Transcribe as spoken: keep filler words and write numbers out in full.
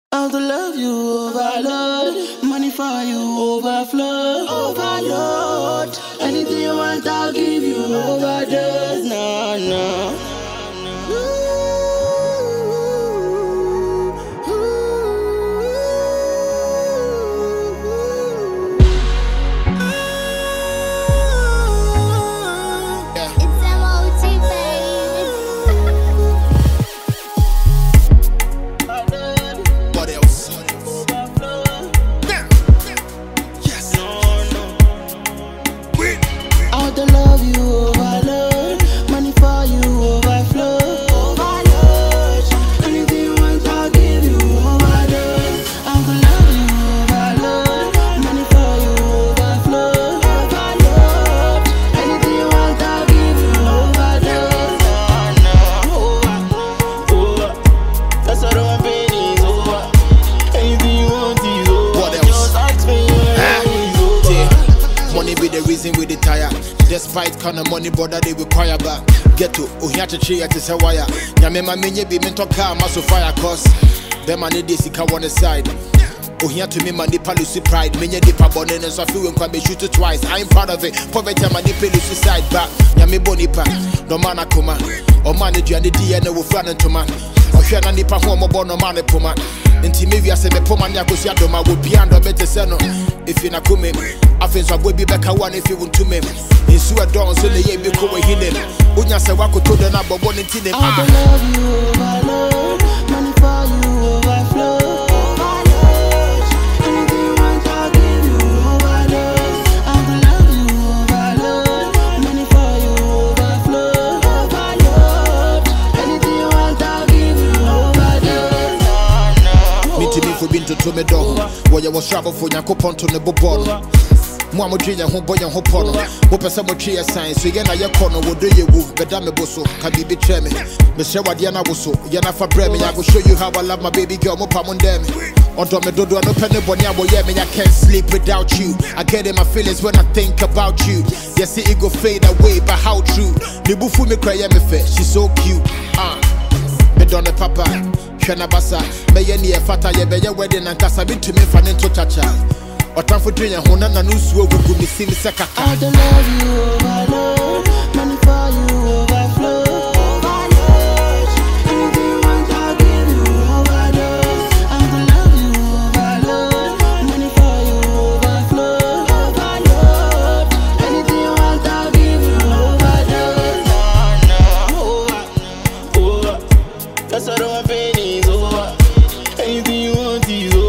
How to love you, overload. Money for you, overflow, overload. Anything you want, I'll give you, overdose. No, no. To love you, overload. Money for you, overflow, overload. Anything you want, I'll give you, overdose. I'm gonna love you, overload. Money for you, overflow, overload. Anything you want, I'll give you, overdose. No, no, over, over. That's all I'm paying is over. Anything you want is over. What else? Just ask me, ah. Is over. Money be the reason we retire. Despite kind of money, brother, they require back. Get to, oh, here to tree at his wire. Yamema menye be mental car, muscle fire cost. Them I need this, he can one side. Oh, here to me, my nipa lucy pride. Menye dipa bonin, and so I feel when I be shoot it twice. I ain't proud of it. Poverty, my nipa lucy side back. Yame bonipa, no man akuma. Or manage you and the D N A will flan into man. Or share a nipa home or no man puma. Until maybe I say, me puma yakusia doma would be under better seno. If you na come, I feel so I will be back one if you want to me. In sewer dawn, so they ain't be cool with him. Unya say, what could do the number one in Tinem? I love you, overload. Money for you, overflow, overload. Anything you want, I'll give you, overdose. I love you, overload. Money for you, overflow, overload. Anything you want, I'll give you, overdose. No, no. Me to me for being to to me dog. Where you was travel for your coupon to the bobon. Mama dream your home boy and hop on. What person would tree a sign? So again, I your corner will do you move. But damn bosso can be betray me. Mister Wadiana was so. Yana for Bremy. I will show you how I love my baby girl. More palm on them. On me do no penny bonya boy. Yeah, me I can't sleep without you. I get in my feelings when I think about you. Yes, it go fade away, but how true? The bufu me cry me fair. She's so cute. Ah, me done the papa. Shana basa. Me ye ni e fata ye be ye wedding and kasa be to me fan into chacha. Or time for drink and hona na nusu ogu mi see me sekaka. I love you, overload. Money for you, overflow, overload. Anything you want, I'll give you, overdose. I love you, overload. Money for you, overflow, overload. Anything you want, I'll give you, overdose. No, no, over, over. That's all I'm paying is over. Anything you want is over.